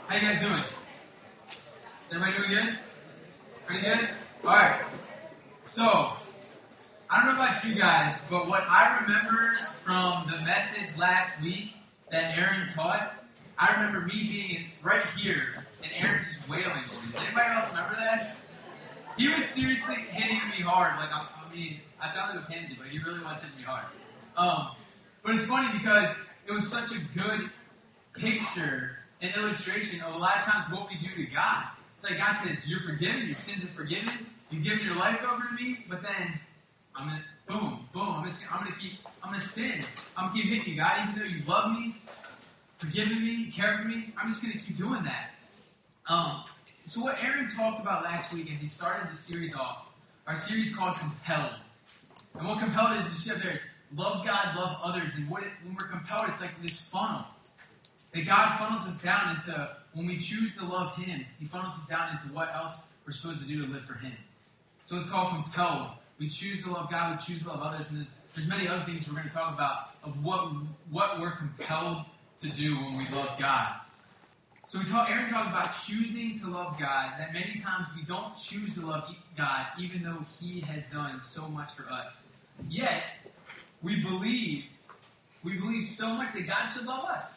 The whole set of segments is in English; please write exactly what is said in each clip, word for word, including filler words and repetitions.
How you guys doing? Is everybody doing good? Pretty good? Alright. So, I don't know about you guys, but what I remember from the message last week that Aaron taught, I remember me being in, right here and Aaron just wailing on me. Does anybody else remember that? He was seriously hitting me hard. Like, I, I mean, I sounded like a pansy, but he really was hitting me hard. Um, but it's funny because it was such a good picture and illustration of a lot of times what we do to God. It's like God says, you're forgiven, your sins are forgiven, you've given your life over to me, but then I'm gonna boom, boom, I'm just I'm gonna keep I'm gonna sin. I'm gonna keep hitting you, God, even though you love me, forgiving me, care for me, I'm just gonna keep doing that. Um, so what Aaron talked about last week as he started the series off, our series called Compelled. And what compelled is just up there, love God, love others, and what it, when we're compelled, it's like this funnel. That God funnels us down into, when we choose to love Him, He funnels us down into what else we're supposed to do to live for Him. So it's called compelled. We choose to love God, we choose to love others, and there's, there's many other things we're going to talk about of what what we're compelled to do when we love God. So we talk, Aaron talked about choosing to love God, that many times we don't choose to love God, even though He has done so much for us. Yet, we believe, we believe so much that God should love us.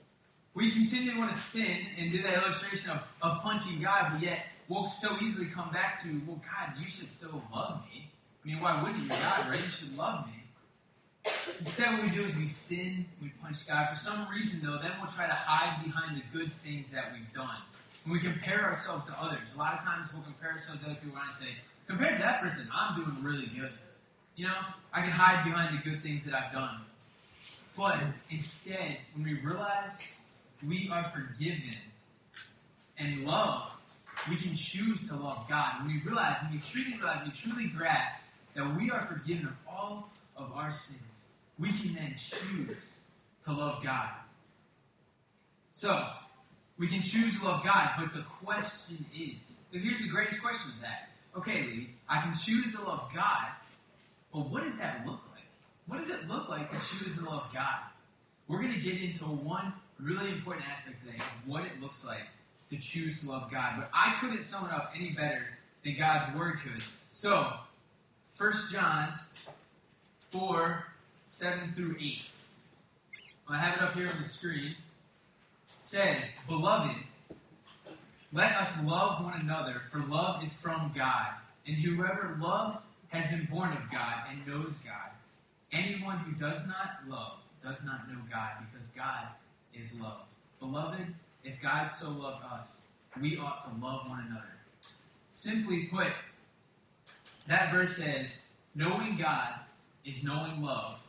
We continue to want to sin and do that illustration of, of punching God, but yet we'll so easily come back to, well, God, you should still love me. I mean, why wouldn't you? You're God, right? You should love me. Instead, what we do is we sin, we punch God. For some reason, though, then we'll try to hide behind the good things that we've done. When we compare ourselves to others, a lot of times we'll compare ourselves to other people and say, compared to that person, I'm doing really good. You know, I can hide behind the good things that I've done. But instead, when we realize we are forgiven and loved, we can choose to love God. When we realize, when we truly realize, we truly grasp that we are forgiven of all of our sins, we can then choose to love God. So, we can choose to love God, but the question is, here's the greatest question of that. Okay, Lee, I can choose to love God, but what does that look like? What does it look like to choose to love God? We're going to get into one really important aspect today of what it looks like to choose to love God. But I couldn't sum it up any better than God's Word could. So, First John four, seven through eight. I have it up here on the screen. It says, Beloved, let us love one another, for love is from God. And whoever loves has been born of God and knows God. Anyone who does not love does not know God, because God is love. Beloved, if God so loved us, we ought to love one another. Simply put, that verse says, knowing God is knowing love,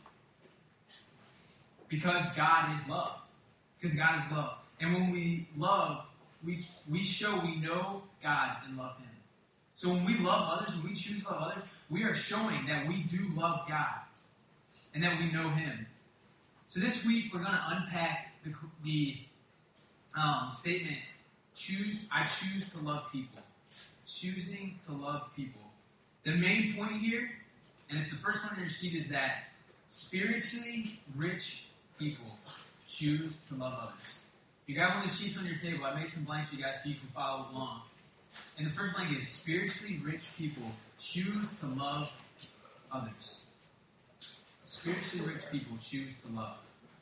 because God is love. Because God is love. And when we love, we we show we know God and love Him. So when we love others, when we choose to love others, we are showing that we do love God and that we know Him. So this week we're going to unpack the, the um, statement, choose. I choose to love people. Choosing to love people. The main point here, and it's the first one in your sheet, is that spiritually rich people choose to love others. If you got one of the sheets on your table, I made some blanks for you guys so you can follow along. And the first blank is spiritually rich people choose to love others. Spiritually rich people choose to love.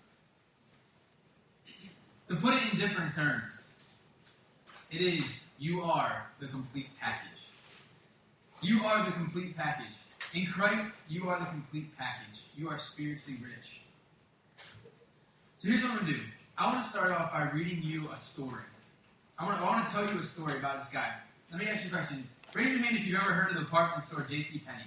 To put it in different terms, it is, you are the complete package. You are the complete package. In Christ, you are the complete package. You are spiritually rich. So here's what I'm going to do. I want to start off by reading you a story. I want to, I want to tell you a story about this guy. Let me ask you a question. Raise your hand if you've ever heard of the department store JCPenney.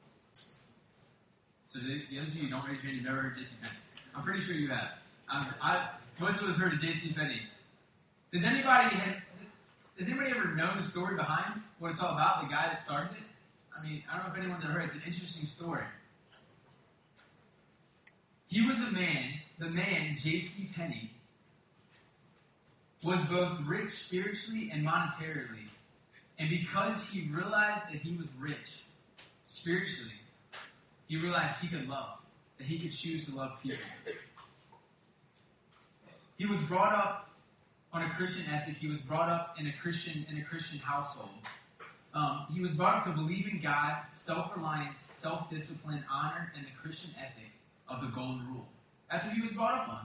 So the, the others of you don't raise your hand, you've never heard of JCPenney. I'm pretty sure you have. Um, I, most of us heard of JCPenney. Does anybody has, does anybody ever know the story behind what it's all about, the guy that started it? I mean, I don't know if anyone's ever heard. It's an interesting story. He was a man, the man, JCPenney, was both rich spiritually and monetarily. And because he realized that he was rich spiritually, he realized he could love, that he could choose to love people. He was brought up on a Christian ethic. He was brought up in a Christian in a Christian household. Um, he was brought up to believe in God, self-reliance, self-discipline, honor, and the Christian ethic of the Golden Rule. That's what he was brought up on.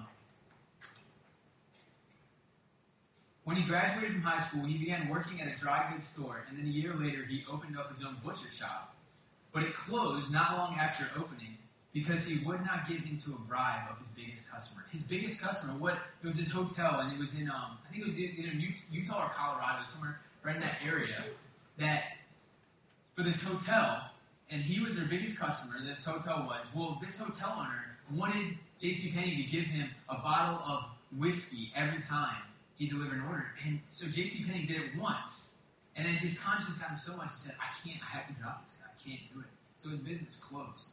When he graduated from high school, he began working at a dry goods store, and then a year later, he opened up his own butcher shop. But it closed not long after opening because he would not give in to a bribe of his biggest customer. His biggest customer, what? It was his hotel, and it was in, um, I think it was either Utah or Colorado, somewhere right in that area. That for this hotel, and he was their biggest customer, this hotel was, well, this hotel owner wanted JCPenney to give him a bottle of whiskey every time he delivered an order. And so JCPenney did it once, and then his conscience got him so much, he said, I can't, I have to drop this guy, I can't do it. So his business closed.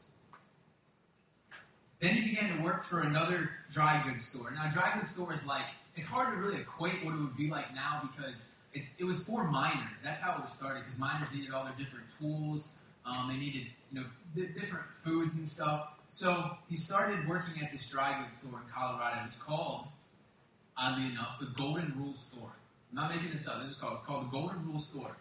Then he began to work for another dry goods store. Now, dry goods store is like, it's hard to really equate what it would be like now because It's, it was for miners. That's how it was started, because miners needed all their different tools. Um, they needed, you know, di- different foods and stuff. So he started working at this dry goods store in Colorado. It's called, oddly enough, the Golden Rule Store. I'm not making this up. This is called. It's called the Golden Rule Store.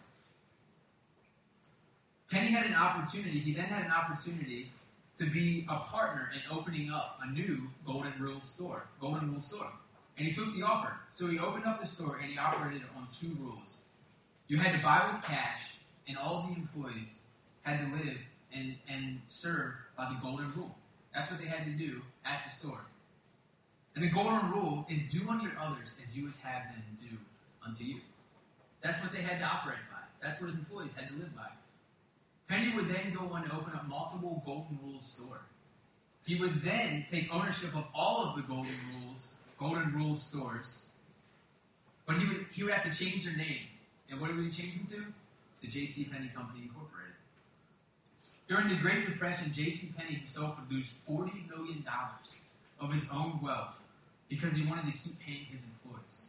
Penny had an opportunity. He then had an opportunity to be a partner in opening up a new Golden Rule Store. Golden Rule Store. And he took the offer. So he opened up the store and he operated on two rules. You had to buy with cash, and all of the employees had to live and, and serve by the golden rule. That's what they had to do at the store. And the golden rule is do unto others as you would have them do unto you. That's what they had to operate by. That's what his employees had to live by. Penny would then go on to open up multiple golden rule stores. He would then take ownership of all of the golden rules Golden Rule stores, but he would he would have to change their name. And what would he change them to? The JCPenney Company Incorporated. During the Great Depression, JCPenney himself would lose forty million dollars of his own wealth because he wanted to keep paying his employees.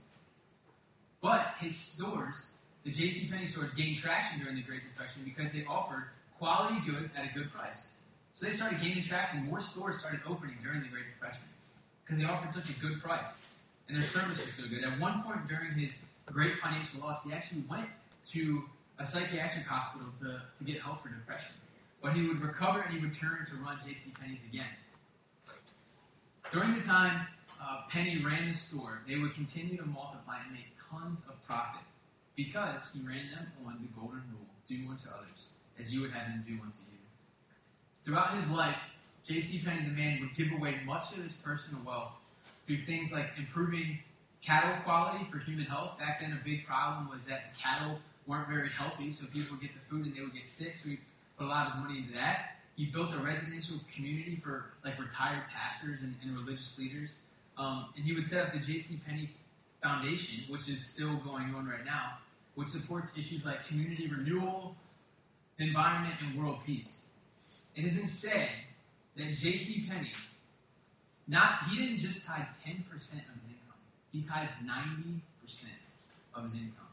But his stores, the JCPenney stores, gained traction during the Great Depression because they offered quality goods at a good price. So they started gaining traction. More stores started opening during the Great Depression because they offered such a good price, and their service was so good. At one point during his great financial loss, he actually went to a psychiatric hospital to, to get help for depression. But he would recover and he would return to run JCPenney's again. During the time uh, Penny ran the store, they would continue to multiply and make tons of profit because he ran them on the golden rule, do unto others as you would have them do unto you. Throughout his life, JCPenney, the man, would give away much of his personal wealth through things like improving cattle quality for human health. Back then, a big problem was that the cattle weren't very healthy, so people would get the food and they would get sick, so he put a lot of his money into that. He built a residential community for like retired pastors and, and religious leaders. Um, and he would set up the JCPenney Foundation, which is still going on right now, which supports issues like community renewal, environment, and world peace. It has been said that JCPenney, not he didn't just tithe ten percent of his income. He tithed ninety percent of his income.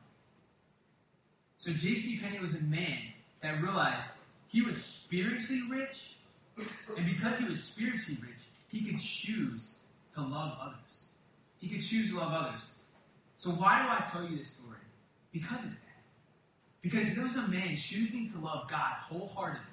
So JCPenney was a man that realized he was spiritually rich, and because he was spiritually rich, he could choose to love others. He could choose to love others. So why do I tell you this story? Because of that. Because there was a man choosing to love God wholeheartedly.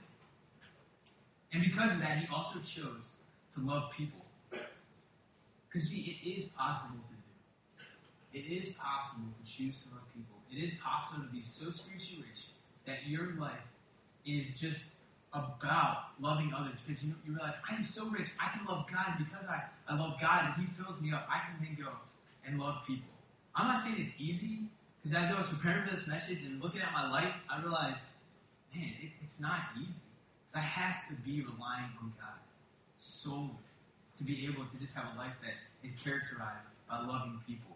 And because of that, he also chose to love people. Because, see, it is possible to do. It is possible to choose to love people. It is possible to be so spiritually rich that your life is just about loving others. Because you, you realize, I am so rich, I can love God. And because I, I love God and he fills me up, I can then go and love people. I'm not saying it's easy, because as I was preparing for this message and looking at my life, I realized, man, it, it's not easy. Because I have to be relying on God solely to be able to just have a life that is characterized by loving people.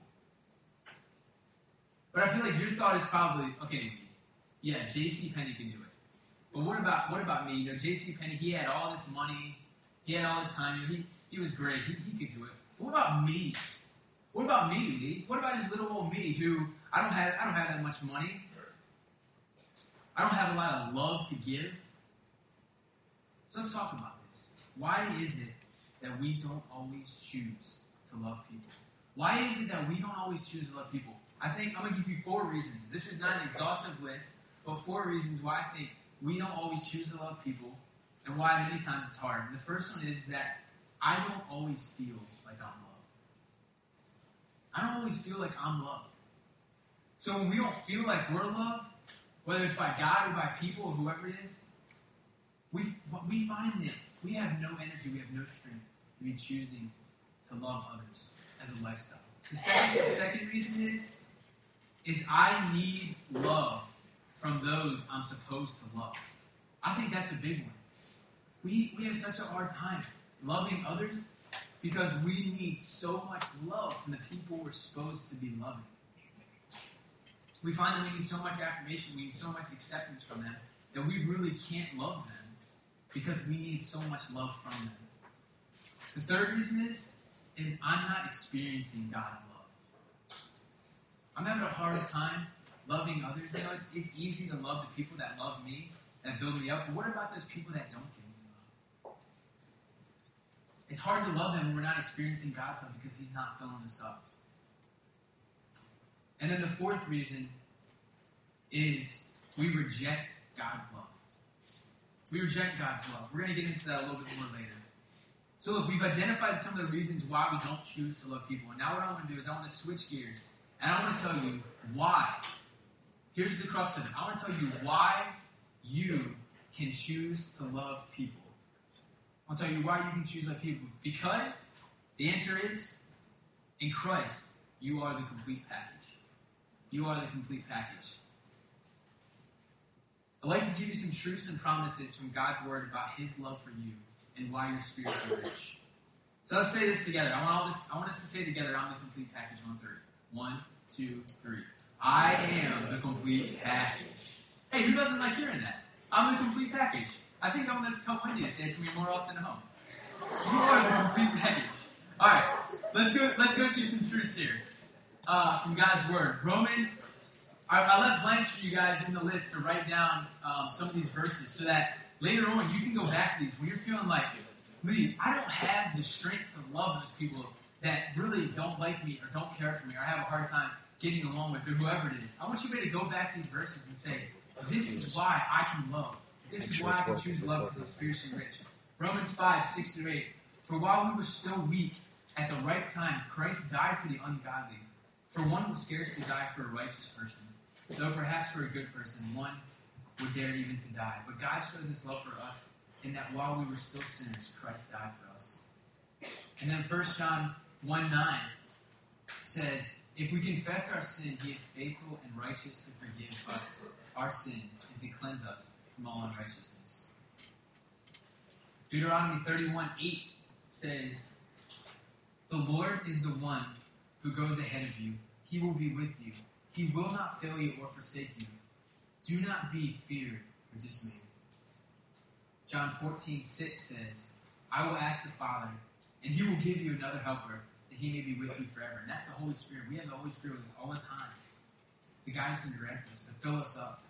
But I feel like your thought is probably, okay, yeah, JCPenney can do it. But what about what about me? You know, JCPenney, he had all this money, he had all this time, you know, he, he was great, he, he could do it. But what about me? What about me, Lee? What about this little old me who I don't have I don't have that much money? I don't have a lot of love to give. So let's talk about this. Why is it that we don't always choose to love people? Why is it that we don't always choose to love people? I think I'm going to give you four reasons. This is not an exhaustive list, but four reasons why I think we don't always choose to love people and why many times it's hard. And the first one is that I don't always feel like I'm loved. I don't always feel like I'm loved. So when we don't feel like we're loved, whether it's by God or by people or whoever it is, we, we find that we have no energy, we have no strength to be choosing to love others as a lifestyle. The second, the second reason is, is I need love from those I'm supposed to love. I think that's a big one. We, we have such a hard time loving others because we need so much love from the people we're supposed to be loving. We find that we need so much affirmation, we need so much acceptance from them, that we really can't love them because we need so much love from them. The third reason is, is I'm not experiencing God's love. I'm having a hard time loving others. You know, it's, it's easy to love the people that love me, that build me up, but what about those people that don't give me love? It's hard to love them when we're not experiencing God's love because He's not filling us up. And then the fourth reason is we reject God's love. We reject God's love. We're going to get into that a little bit more later. So look, we've identified some of the reasons why we don't choose to love people. And now what I want to do is I want to switch gears. And I want to tell you why. Here's the crux of it. I want to tell you why you can choose to love people. I'll tell you why you can choose to love people. Because the answer is, in Christ, you are the complete package. You are the complete package. I'd like to give you some truths and promises from God's Word about His love for you and why you're spiritually rich. So let's say this together. I want all this. I want us to say together, I'm the complete package on three. One, two, three. I am the complete package. Hey, who doesn't like hearing that? I'm the complete package. I think I'm going to tell Wendy to say it to me more often at home. You are the complete package. All right, let's go. Let's go through some truths here. Uh, from God's Word. Romans, I, I left blanks for you guys in the list to write down um, some of these verses so that later on you can go back to these when you're feeling like, Lee, I don't have the strength to love those people that really don't like me or don't care for me or I have a hard time getting along with or whoever it is. I want you to go back to these verses and say, this is why I can love. This is why I can choose love because I'm spiritually rich. Romans five, six through eight. For while we were still weak, at the right time, Christ died for the ungodly. For one will scarcely die for a righteous person, though perhaps for a good person, one would dare even to die. But God shows His love for us in that while we were still sinners, Christ died for us. And then First John one nine says, if we confess our sin, He is faithful and righteous to forgive us our sins and to cleanse us from all unrighteousness. Deuteronomy thirty-one eight says, the Lord is the one who goes ahead of you. He will be with you. He will not fail you or forsake you. Do not be feared or dismayed. John fourteen six says, I will ask the Father, and He will give you another helper, that He may be with you forever. And that's the Holy Spirit. We have the Holy Spirit with us all the time to guide us and direct us, to fill us up.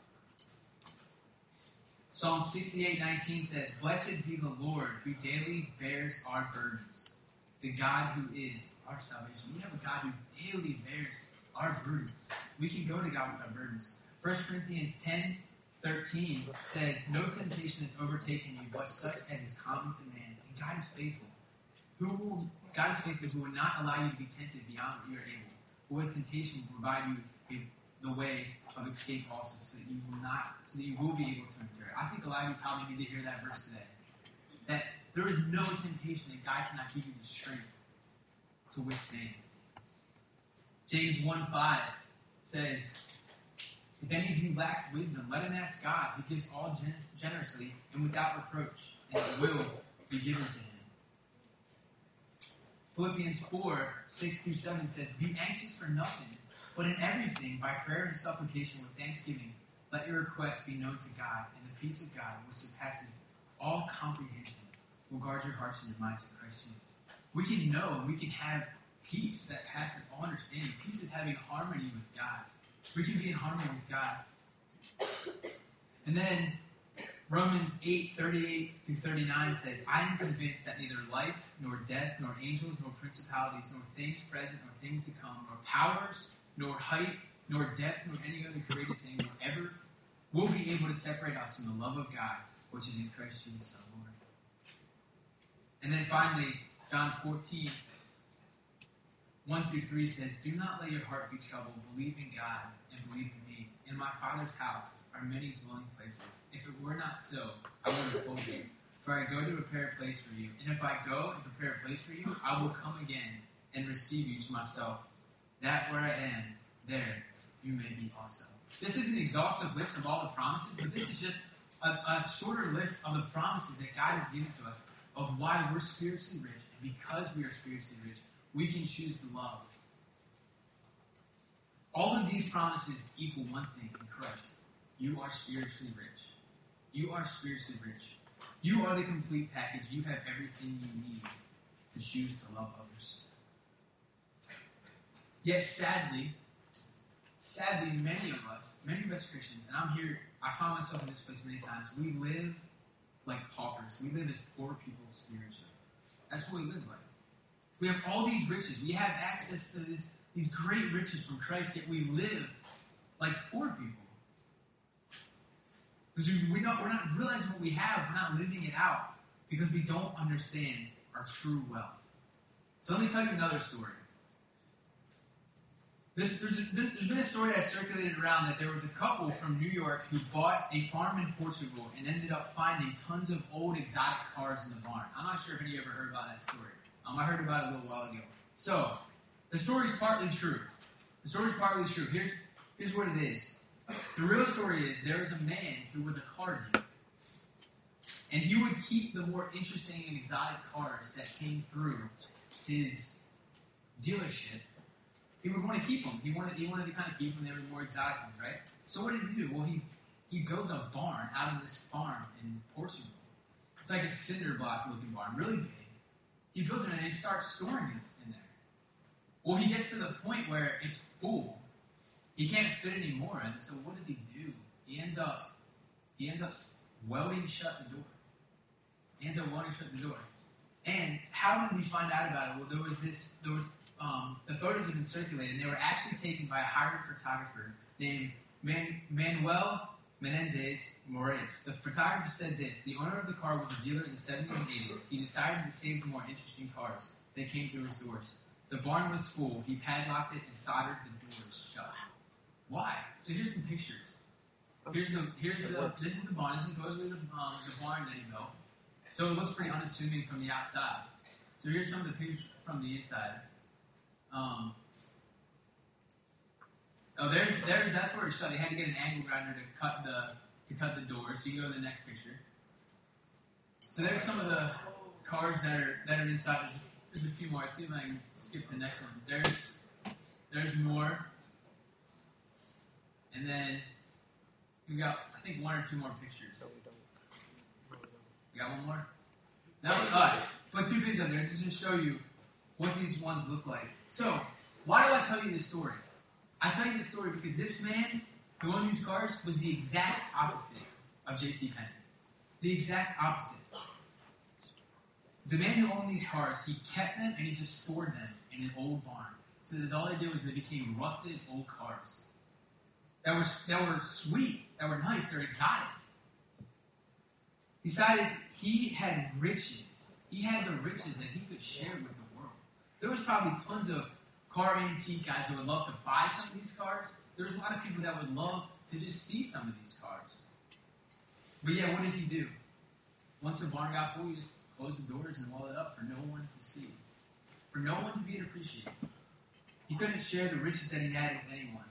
Psalm sixty-eight nineteen says, blessed be the Lord who daily bears our burdens. The God who is our salvation. We have a God who daily bears our burdens. We can go to God with our burdens. First Corinthians ten thirteen says, no temptation has overtaken you, but such as is common to man. And God is faithful. Who will, God is faithful who will not allow you to be tempted beyond what you are able. But with temptation will provide you with the way of escape also, so that you will not, so that you will be able to endure it. I think a lot of you probably need to hear that verse today. That there is no temptation that God cannot give you the strength to withstand. James one five says, if any of you lacks wisdom, let him ask God, who gives all gen- generously and without reproach, and it will be given to him. Philippians four six through seven says, be anxious for nothing, but in everything, by prayer and supplication with thanksgiving, let your requests be known to God, and the peace of God, which surpasses all comprehension, will guard your hearts and your minds in Christ Jesus. We can know, we can have peace that passes all understanding. Peace is having harmony with God. We can be in harmony with God. And then Romans eight, thirty-eight through thirty-nine says, I am convinced that neither life, nor death, nor angels, nor principalities, nor things present, nor things to come, nor powers, nor height, nor depth, nor any other created thing will ever will be able to separate us from the love of God, which is in Christ Jesus our Lord. And then finally, John fourteen, one through three says, do not let your heart be troubled. Believe in God and believe in me. In my Father's house are many dwelling places. If it were not so, I would have told you. For I go to prepare a place for you. And if I go and prepare a place for you, I will come again and receive you to myself, that where I am, there you may be also. This is an exhaustive list of all the promises, but this is just a, a shorter list of the promises that God has given to us of why we're spiritually rich. And because we are spiritually rich, we can choose to love. All of these promises equal one thing in Christ. You are spiritually rich. You are spiritually rich. You are the complete package. You have everything you need to choose to love others. Yet sadly, sadly, many of us, many of us Christians, and I'm here, I find myself in this place many times, we live like paupers. We live as poor people spiritually. That's what we live like. We have all these riches. We have access to this, these great riches from Christ, yet we live like poor people. Because we, we don't, we're not realizing what we have. We're not living it out because we don't understand our true wealth. So let me tell you another story. This, there's, a, there's been a story that circulated around that there was a couple from New York who bought a farm in Portugal and ended up finding tons of old exotic cars in the barn. I'm not sure if any of you ever heard about that story. Um, I heard about it a little while ago. So, the story's partly true. The story's partly true. Here's, here's what it is. The real story is there was a man who was a car dealer. And he would keep the more interesting and exotic cars that came through his dealership. He would want to keep them. He wanted, he wanted to kind of keep them. They were more exotic ones, right? So what did he do? Well, he, he builds a barn out of this farm in Portugal. It's like a cinder block looking barn, really big. He builds it and he starts storing it in there. Well, he gets to the point where it's full. He can't fit any more in, so what does he do? He ends up, he ends up welding shut the door. He ends up welding shut the door. And how did we find out about it? Well, there was this, there was, um, the photos have been circulated, and they were actually taken by a hired photographer named Man- Manuel Menendez Moraes. The photographer said this: the owner of the car was a dealer in the seventies and eighties. He decided to save the more interesting cars that came through his doors. The barn was full. He padlocked it and soldered the doors shut. Why? So here's some pictures. Here's the here's the this is the barn. This is supposedly the, um, the barn that he built. So it looks pretty unassuming from the outside. So here's some of the pictures from the inside. Um, oh, there's there. That's where it's shut. They had to get an angle grinder to cut the to cut the door. So you go to the next picture. So there's some of the cars that are that are inside. There's, there's a few more. I see if I can skip to the next one. There's there's more. And then we got, I think, one or two more pictures. We got one more? No? All right. Put two pictures up there just to show you what these ones look like. So, why do I tell you this story? I tell you this story because this man who owned these cars was the exact opposite of J C Penney. The exact opposite. The man who owned these cars, he kept them and he just stored them in an old barn. So that's all they did was they became rusted old cars. That were, that were sweet, that were nice, they're exotic. He decided he had riches. He had the riches that he could share with the world. There was probably tons of car antique guys that would love to buy some of these cars. There was a lot of people that would love to just see some of these cars. But yeah, what did he do? Once the barn got full, he just closed the doors and walled it up for no one to see. For no one to be and appreciate. He couldn't share the riches that he had with anyone.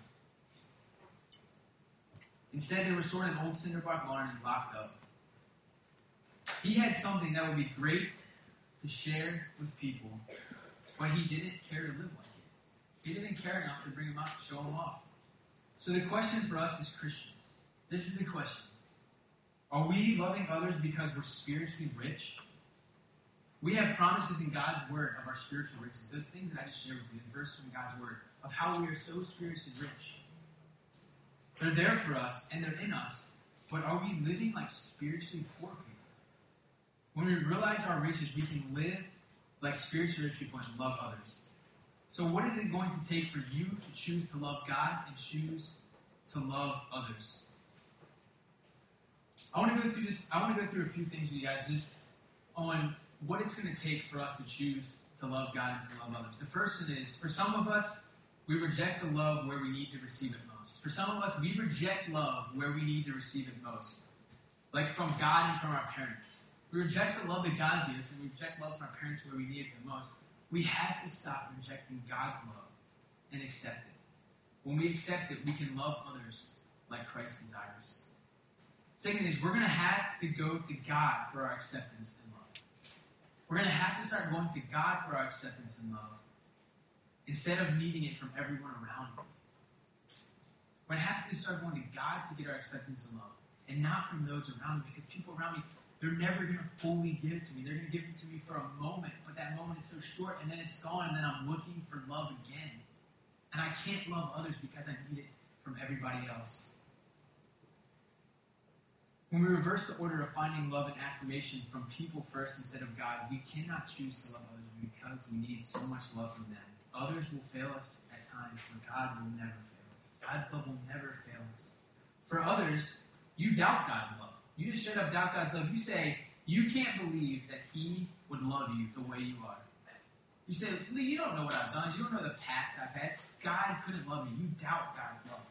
Instead, they were stored in an old cinder block barn and locked up. He had something that would be great to share with people, but he didn't care to live like it. He didn't care enough to bring them out to show them off. So the question for us as Christians, this is the question. Are we loving others because we're spiritually rich? We have promises in God's word of our spiritual riches. Those things that I just shared with you, the verse from God's word, of how we are so spiritually rich. They're there for us, and they're in us. but are we living like spiritually poor people? When we realize our riches, we can live like spiritually rich people and love others. So what is it going to take for you to choose to love God and choose to love others? I want to go through this. I want to go through a few things with you guys just on what it's going to take for us to choose to love God and to love others. The first one is, for some of us, we reject the love where we need to receive it most. For some of us, we reject love where we need to receive it most. Like from God and from our parents. We reject the love that God gives, and we reject love from our parents where we need it the most. We have to stop rejecting God's love and accept it. When we accept it, we can love others like Christ desires. Second is, we're going to have to go to God for our acceptance and love. We're going to have to start going to God for our acceptance and love instead of needing it from everyone around me. We're going to have to start going to God to get our acceptance and love, and not from those around me, because people around me, they're never going to fully give it to me. They're going to give it to me for a moment, but that moment is so short, and then it's gone, and then I'm looking for love again. And I can't love others because I need it from everybody else. When we reverse the order of finding love and affirmation from people first instead of God, we cannot choose to love others because we need so much love from them. Others will fail us at times, but God will never fail us. God's love will never fail us. For others, you doubt God's love. You just straight up doubt God's love. You say, you can't believe that He would love you the way you are. You say, Lee, you don't know what I've done. You don't know the past I've had. God couldn't love me. You doubt God's love.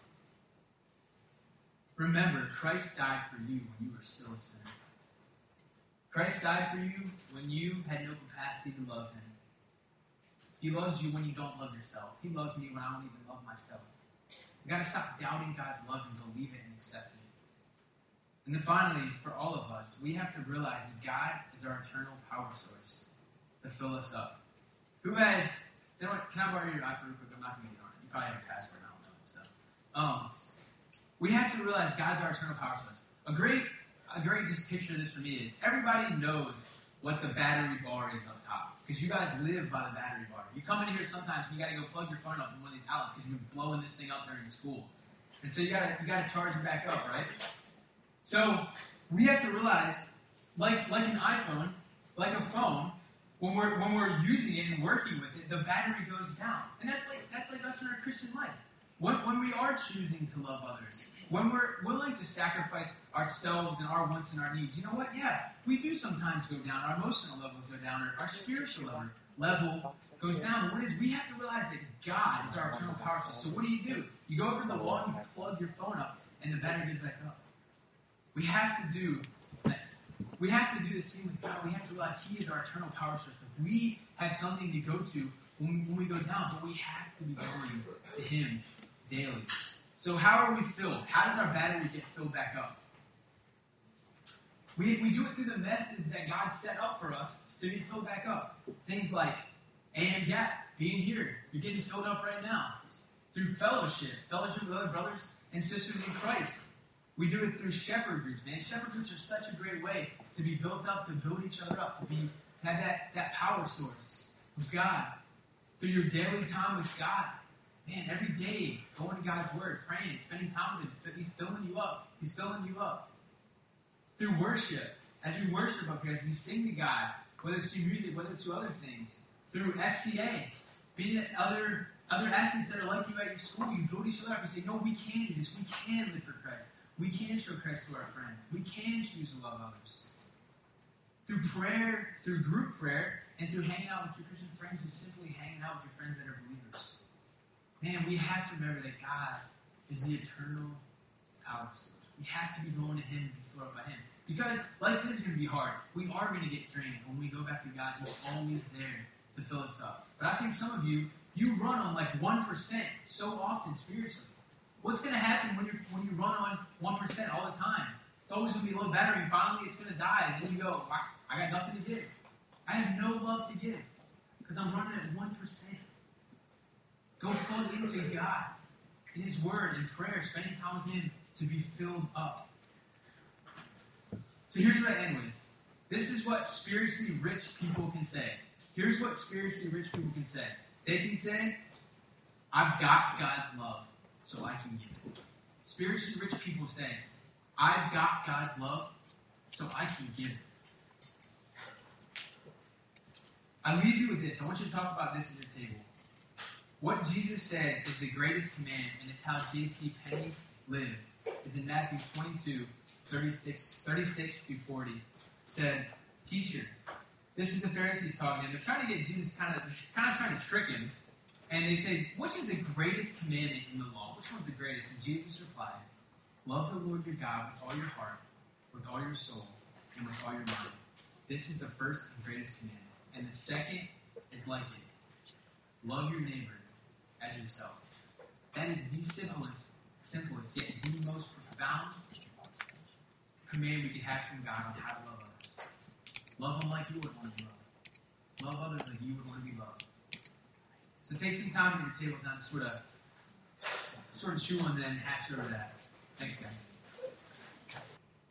Remember, Christ died for you when you were still a sinner. Christ died for you when you had no capacity to love Him. He loves you when you don't love yourself. He loves me when I don't even love myself. We've got to stop doubting God's love and believe it and accept it. And then finally, for all of us, we have to realize that God is our eternal power source to fill us up. Who has, can I borrow your iPhone real quick? I'm not going to get on it. You probably have a password, I don't know that stuff. Um, we have to realize God's our eternal power source. A great, a great just picture of this for me is everybody knows what the battery bar is up top. Because you guys live by the battery bar. You come in here sometimes and you got to go plug your phone up in one of these outlets because you've been blowing this thing up during school. And so you got to you got to charge it back up, right? So we have to realize, like like an iPhone, like a phone, when we're when we're using it and working with it, the battery goes down. And that's like that's like us in our Christian life. When when we are choosing to love others, when we're willing to sacrifice ourselves and our wants and our needs, you know what? Yeah, we do sometimes go down. Our emotional levels go down. Our, our spiritual level, level goes down. But what is, we have to realize that God is our eternal power source. So what do you do? You go over to the wall and you plug your phone up, and the battery goes back up. We have to do next. We have to do the same with God. We have to realize He is our eternal power source. That we have something to go to when, when we go down, but we have to be going to Him daily. So how are we filled? How does our battery get filled back up? We, we do it through the methods that God set up for us to be filled back up. Things like A M Gap, being here. You're getting filled up right now. Through fellowship, fellowship with other brothers and sisters in Christ. We do it through shepherd groups, man. Shepherd groups are such a great way to be built up, to build each other up, to be have that, that power source of God. Through your daily time with God. Man, every day, going to God's Word, praying, spending time with Him. He's filling you up. He's filling you up. Through worship. As we worship up here, as we sing to God, whether it's through music, whether it's through other things. Through F C A. Being at other, other athletes that are like you at your school, you build each other up. You say, no, we can do this. We can live for Christ. We can show Christ to our friends. We can choose to love others. Through prayer, through group prayer, and through hanging out with your Christian friends, is simply hanging out with your friends that are believers. Man, we have to remember that God is the eternal power source. We have to be going to Him and be filled up by Him. Because life is going to be hard. We are going to get drained. When we go back to God, He's always there to fill us up. But I think some of you, you run on like one percent so often spiritually. What's going to happen when, you're, when you run on one percent all the time? It's always going to be low battery. Finally, it's going to die. And then you go, I, I got nothing to give. I have no love to give because I'm running at one percent. Go plug into God in His Word and prayer, spending time with Him to be filled up. So here's what I end with. This is what spiritually rich people can say. Here's what spiritually rich people can say. They can say, I've got God's love, so I can give it. Spiritually rich people say, I've got God's love, so I can give it. I leave you with this. I want you to talk about this at your table. What Jesus said is the greatest command, and it's how J C Penney lived, is in Matthew twenty-two, thirty-six, thirty-six through forty. Said, "Teacher," this is the Pharisees talking, and they're trying to get Jesus kind of, kind of trying to trick him. And they say, "Which is the greatest commandment in the law? Which one's the greatest?" And Jesus replied, "Love the Lord your God with all your heart, with all your soul, and with all your mind. This is the first and greatest commandment. And the second is like it. Love your neighbor as yourself." That is the simplest, simplest, yet the most profound command we can have from God on how to love others. Love them like you would want to be loved. Love others like you would want to be loved. So take some time at your tables now to sort of, sort of chew on that and hash over that. Thanks, guys.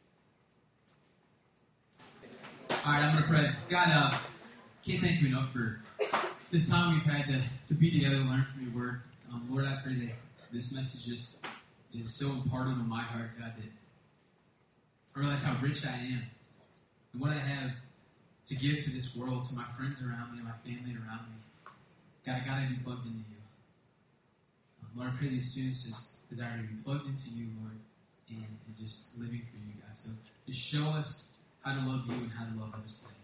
All right, I'm going to pray. God, uh, can't thank you enough for this time we've had to, to be together and learn from your word. Um, Lord, I pray that this message just is so imparted on my heart, God, that I realize how rich I am and what I have to give to this world, to my friends around me and my family around me. God, I got to be plugged into you. Um, Lord, I pray these students just desire to be plugged into you, Lord, and, and just living for you, God. So just show us how to love you and how to love others today.